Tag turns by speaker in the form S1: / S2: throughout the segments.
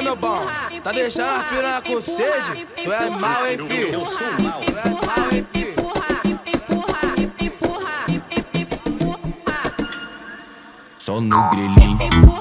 S1: meu bom? Tá deixando a piranha com sede? Tu é mal, hein, filho? Eu sou mal. Tu é mal, hein, filho?
S2: Só no grelhinho.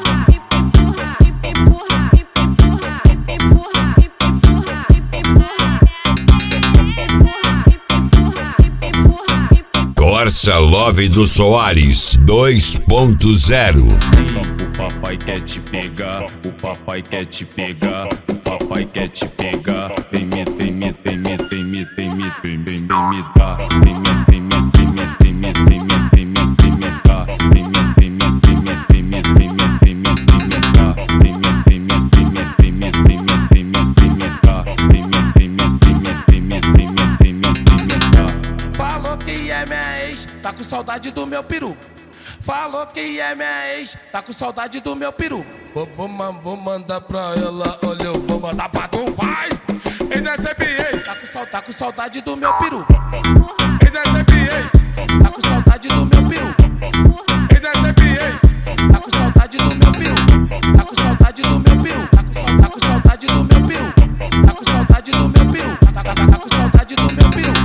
S3: Corsa Love do Soares 2.0.
S2: O papai quer te pegar, o papai quer te pegar, o papai quer te pegar. Vem me, vem me, vem me, vem me, vem me, vem me, vem me dar. Vem me, vem me, vem me, vem me, vem me, vem me, vem me dar. Vem me, vem me, vem me, vem me, vem me, vem me, vem me dar. Vem me, vem me, vem me, vem me, vem me, vem me, vem me dar. Vem me, vem me, vem me, vem me, vem me, vem me, vem me dar.
S4: Falou que é minha ex, tá com saudade do meu peru. Falou que é minha ex, tá com saudade do meu peru. Vou mandar pra ela, olha, eu vou mandar pra tu, vai! NSBA, tá com saudade do meu peru. NSBA, tá com saudade do meu peru. NSBA, tá com saudade do meu peru. Tá com saudade do meu peru. Tá com saudade do meu peru. Tá com saudade do meu peru. Tá com saudade do meu peru.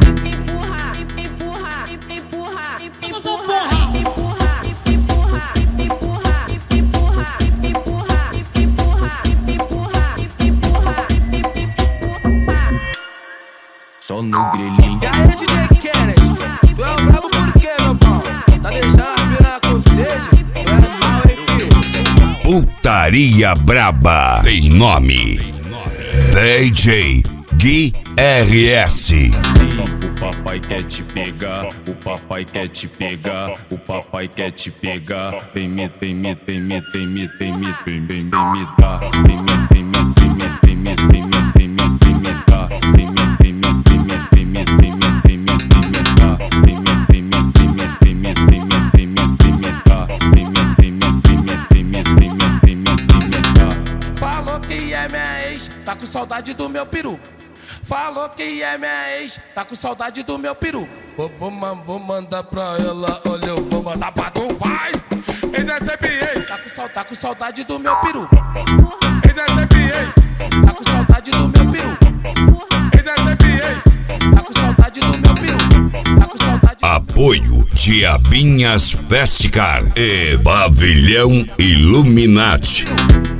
S2: Só no grelhinho.
S1: E aí, DJ Kennedy? Tu é o brabo por quê, meu bom? Tá deixando a piranha com sede? Tu é mal, hein, filho?
S3: Putaria Braba tem nome. DJ Gui RS.
S2: O papai quer te pegar, o papai quer te pegar, o papai quer te pegar. Vem me, vem me, vem me, vem me, vem me, vem me, vem me dar. Vem me, vem me, vem me, vem me, vem me, vem me, vem me dar. Vem me, vem me, vem me, vem me, vem me, vem me, vem me dar. Vem me, vem me, vem me, vem me, vem me, vem me, vem me dar. Vem me, vem me, vem me, vem me, vem me, vem me, vem me dar.
S4: Falou que é minha ex, tá com saudade do meu peru. Falou que é minha ex, tá com saudade do meu peru. Vou mandar pra ela, olha, eu vou mandar pra tu, vai! NSBA, tá com saudade do meu peru. NSBA, tá com saudade do meu peru. NSBA, tá com saudade do meu peru. Tá com saudade.
S3: Apoio Diabinhas Festicar e Pavilhão Illuminati.